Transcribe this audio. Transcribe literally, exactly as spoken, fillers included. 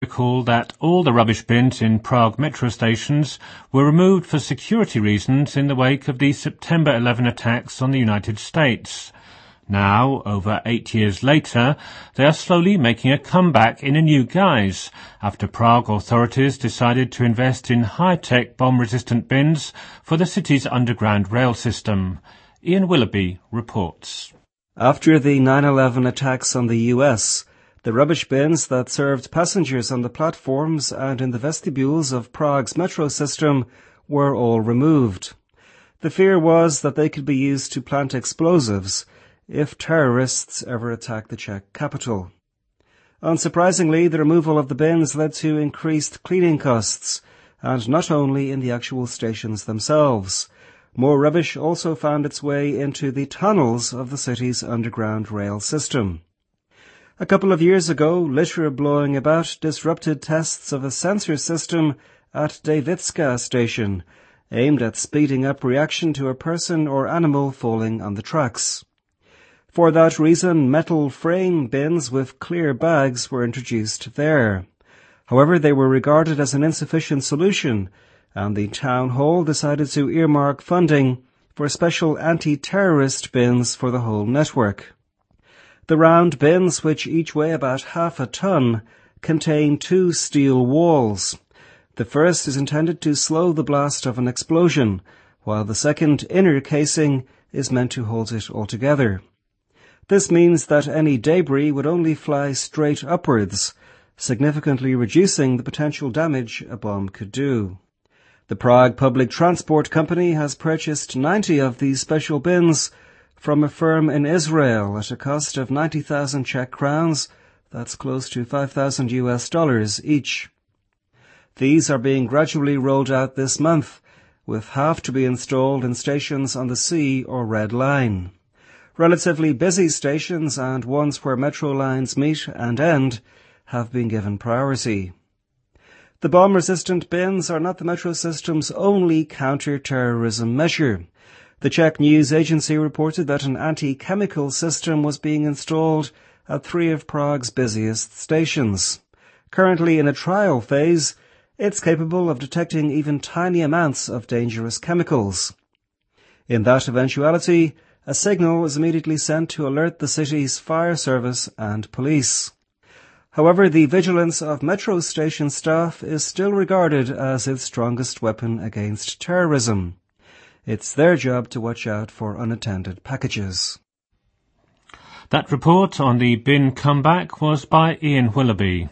Recall that all the rubbish bins in Prague metro stations were removed for security reasons in the wake of the September eleventh attacks on the United States. Now, over eight years later, they are slowly making a comeback in a new guise after Prague authorities decided to invest in high-tech bomb-resistant bins for the city's underground rail system. Ian Willoughby reports. After the nine eleven attacks on the U S, the rubbish bins that served passengers on the platforms and in the vestibules of Prague's metro system were all removed. The fear was that they could be used to plant explosives if terrorists ever attacked the Czech capital. Unsurprisingly, the removal of the bins led to increased cleaning costs, and not only in the actual stations themselves. More rubbish also found its way into the tunnels of the city's underground rail system. A couple of years ago, litter blowing about disrupted tests of a sensor system at Davitska station, aimed at speeding up reaction to a person or animal falling on the tracks. For that reason, metal frame bins with clear bags were introduced there. However, they were regarded as an insufficient solution, and the town hall decided to earmark funding for special anti-terrorist bins for the whole network. The round bins, which each weigh about half a ton, contain two steel walls. The first is intended to slow the blast of an explosion, while the second inner casing is meant to hold it altogether. This means that any debris would only fly straight upwards, significantly reducing the potential damage a bomb could do. The Prague Public Transport Company has purchased ninety of these special bins from a firm in Israel at a cost of ninety thousand Czech crowns, that's close to five thousand U S dollars each. These are being gradually rolled out this month, with half to be installed in stations on the C or Red Line. Relatively busy stations and ones where metro lines meet and end have been given priority. The bomb-resistant bins are not the metro system's only counter-terrorism measure. The Czech news agency reported that an anti-chemical system was being installed at three of Prague's busiest stations. Currently in a trial phase, it's capable of detecting even tiny amounts of dangerous chemicals. In that eventuality, a signal is immediately sent to alert the city's fire service and police. However, the vigilance of metro station staff is still regarded as its strongest weapon against terrorism. It's their job to watch out for unattended packages. That report on the bin comeback was by Ian Willoughby.